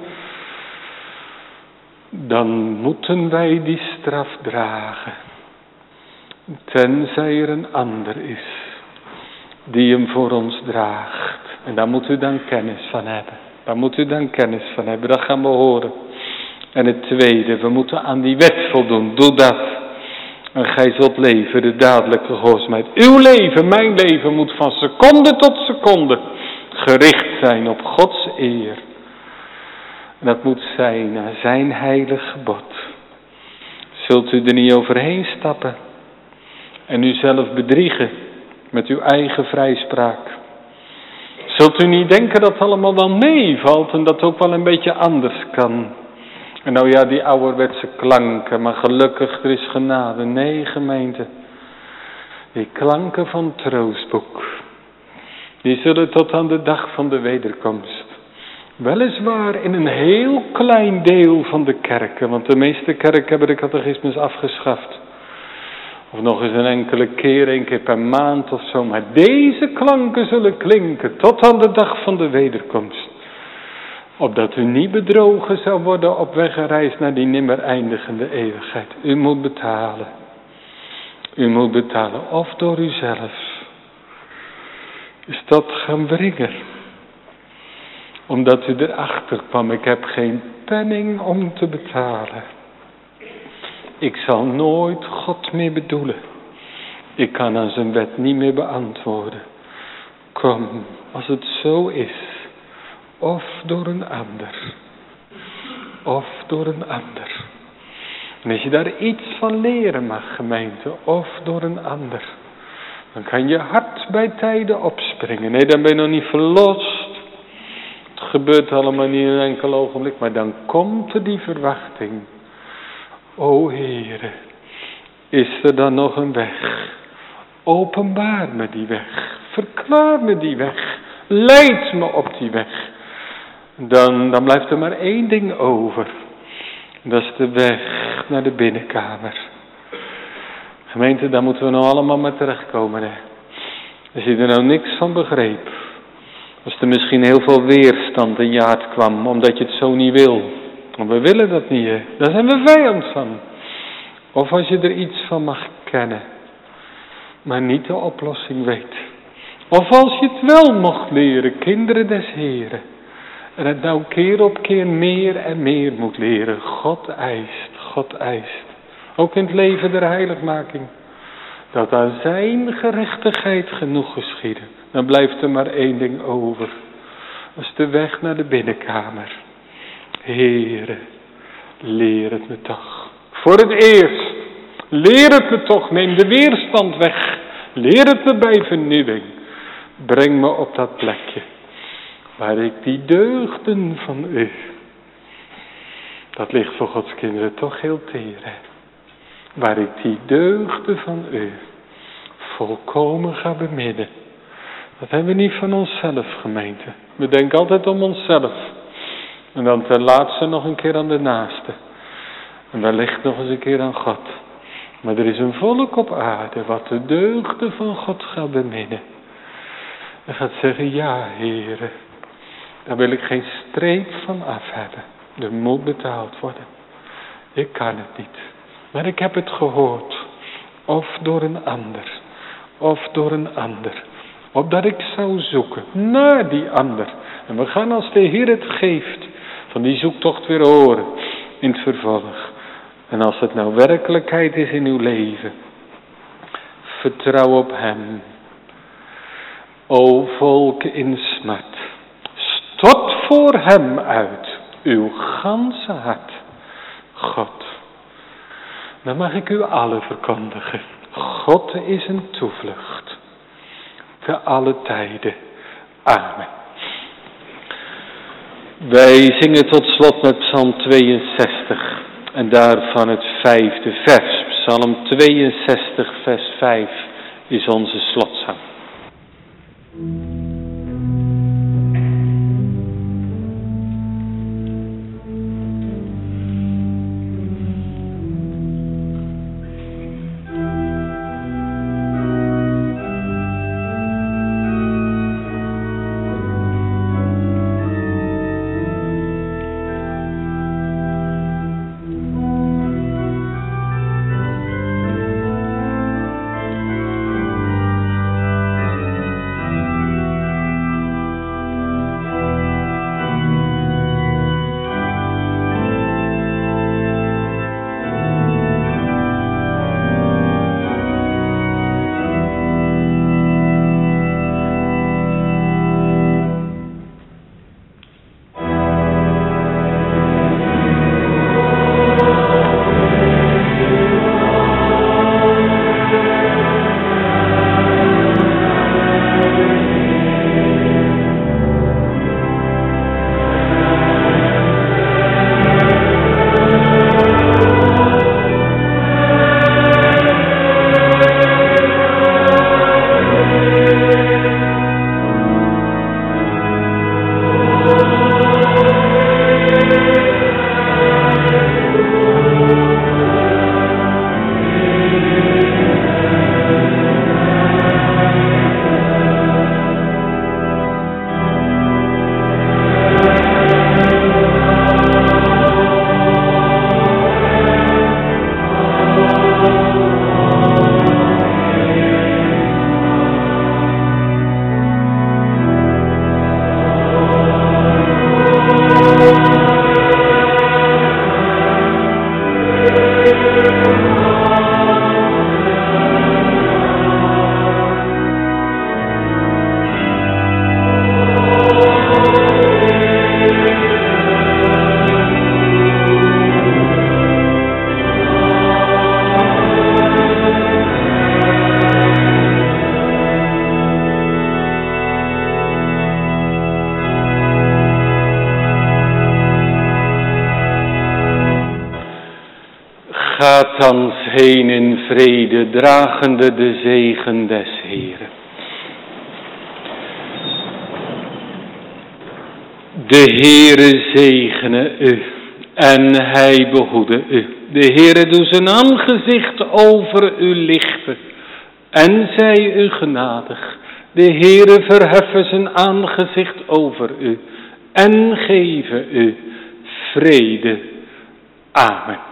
dan moeten wij die straf dragen. Tenzij er een ander is die hem voor ons draagt. En daar moet u dan kennis van hebben. Daar moet u dan kennis van hebben. Dat gaan we horen. En het tweede, we moeten aan die wet voldoen. Doe dat. En gij zult leven, de dadelijke gehoorzaamheid. Uw leven, mijn leven moet van seconde tot seconde gericht zijn op Gods eer. En dat moet zijn naar zijn heilig gebod. Zult u er niet overheen stappen en uzelf bedriegen met uw eigen vrijspraak? Zult u niet denken dat het allemaal wel meevalt en dat het ook wel een beetje anders kan? En nou ja, die ouderwetse klanken, maar gelukkig er is genade. Nee, gemeente. Die klanken van troostboek, die zullen tot aan de dag van de wederkomst, weliswaar in een heel klein deel van de kerken, want de meeste kerken hebben de catechismus afgeschaft, of nog eens een keer per maand of zo, maar deze klanken zullen klinken tot aan de dag van de wederkomst, opdat u niet bedrogen zou worden op weg gereisd naar die nimmer eindigende eeuwigheid. U moet betalen. U moet betalen, of door uzelf. Is dat gaan brengen? Omdat u erachter kwam, ik heb geen penning om te betalen. Ik zal nooit God meer bedoelen. Ik kan aan zijn wet niet meer beantwoorden. Kom, als het zo is, of door een ander. Of door een ander. En als je daar iets van leren mag, gemeente, of door een ander, dan kan je hart bij tijden opspringen. Nee, dan ben je nog niet verlost. Het gebeurt allemaal niet in een enkel ogenblik, maar dan komt er die verwachting. O Heere, is er dan nog een weg? Openbaar me die weg. Verklaar me die weg. Leid me op die weg. Dan blijft er maar één ding over. Dat is de weg naar de binnenkamer. Gemeente, daar moeten we nou allemaal maar terechtkomen. Hè. Als je er nou niks van begreep. Als er misschien heel veel weerstand in je hart kwam. Omdat je het zo niet wil. Want we willen dat niet. Hè. Daar zijn we vijand van. Of als je er iets van mag kennen. Maar niet de oplossing weet. Of als je het wel mocht leren. Kinderen des Heren. En het nou keer op keer meer en meer moet leren. God eist, God eist. Ook in het leven der heiligmaking. Dat aan zijn gerechtigheid genoeg geschieden. Dan blijft er maar één ding over. Dat is de weg naar de binnenkamer. Heere, leer het me toch. Voor het eerst, leer het me toch. Neem de weerstand weg. Leer het me bij vernieuwing. Breng me op dat plekje. Waar ik die deugden van u. Dat ligt voor Gods kinderen toch heel teer. Hè? Waar ik die deugden van u volkomen ga beminnen. Dat hebben we niet van onszelf, gemeente. We denken altijd om onszelf. En dan ten laatste nog een keer aan de naaste. En wellicht nog eens een keer aan God. Maar er is een volk op aarde wat de deugden van God gaat beminnen. En gaat zeggen, ja Heere. Daar wil ik geen streep van af hebben. Er moet betaald worden. Ik kan het niet. Maar ik heb het gehoord. Of door een ander. Of door een ander. Opdat ik zou zoeken naar die ander. En we gaan als de Heer het geeft. Van die zoektocht weer horen. In het vervolg. En als het nou werkelijkheid is in uw leven. Vertrouw op hem. O volk in smart. Stort voor hem uit uw ganse hart. God. Dan mag ik u allen verkondigen. God is een toevlucht. Te alle tijden. Amen. Wij zingen tot slot met Psalm 62. En daarvan het 5e vers. Psalm 62 vers 5 is onze slotzang. Gaat thans heen in vrede, dragende de zegen des Heeren. De Heere zegene u en hij behoede u. De Heere doe zijn aangezicht over u lichten en zij u genadig. De Heere verheffen zijn aangezicht over u en geven u vrede. Amen.